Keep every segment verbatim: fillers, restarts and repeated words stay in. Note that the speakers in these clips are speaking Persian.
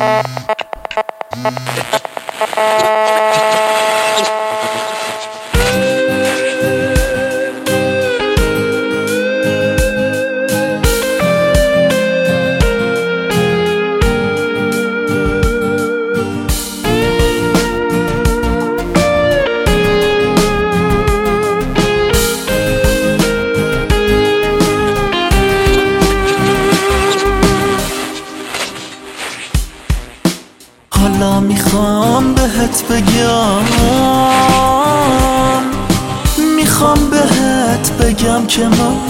حالا میخوام بهت بگم میخوام بهت بگم که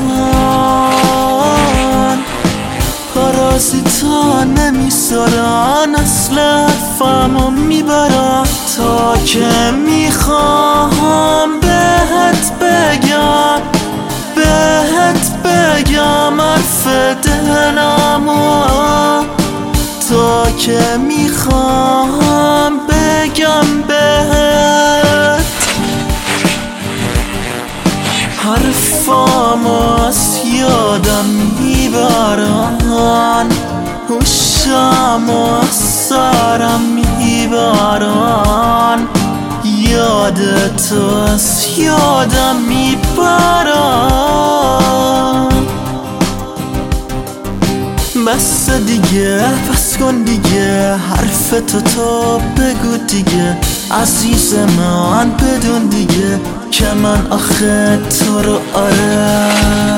من پارازیتا نمیذارن اصل حرفمو میبرن تا که میخوام بهت بگم بهت بگم حرف دلمو تا که میخوام بگم بهت حرفامو از یادم میبرن هوشمو از سرم میبرن یادتو از یادم میبرن بس دیگه بس کن دیگه حرفتو تو بگو دیگه عزیز من بدون دیگه که من آخه تو رو آره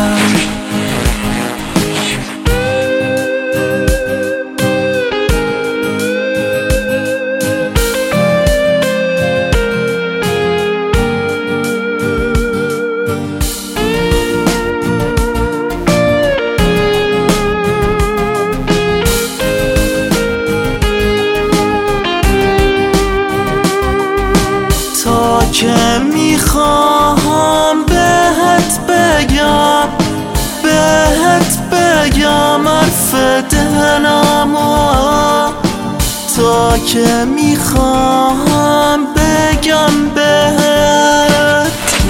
که میخوام بهت بگم بهت بگم حرف دلمو تا که میخوام بگم بهت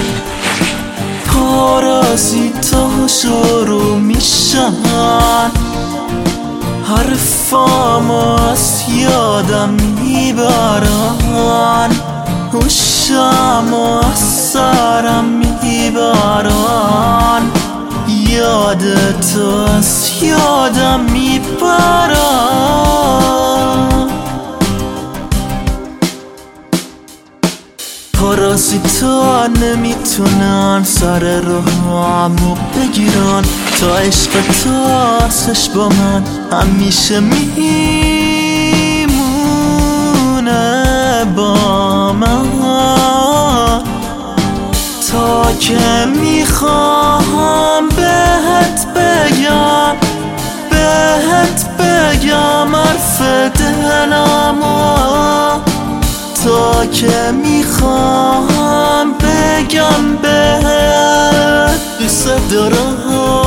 پارازیتا شروع میشن حرفامو از یادم میبرن هوشمو از سرم میبرن یادتو از یادم میبرن پارازیتا نمیتونن سر روحمو بگیرن تا عشق تو آسش با من همیشه میمونه با من تا که میخوام بهت بگم بهت بگم حرف دلمو تا که میخوام بگم بهت دوست دارم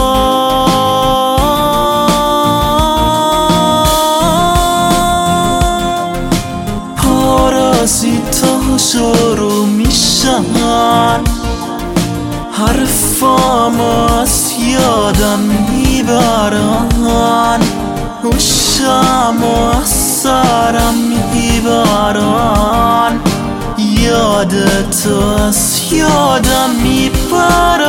پارازیتا شروع میشن حرفامو از یادم میبرن هوشمو از سرم میبرن یادتو از یادم میبرن